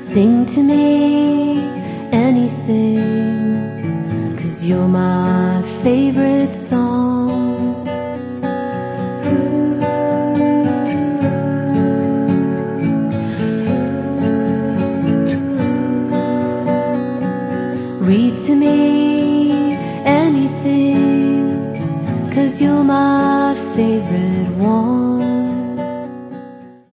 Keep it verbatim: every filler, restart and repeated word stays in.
Sing to me anything, 'cause you're my favorite song. Ooh, ooh. Read to me anything, 'cause you're my favorite one.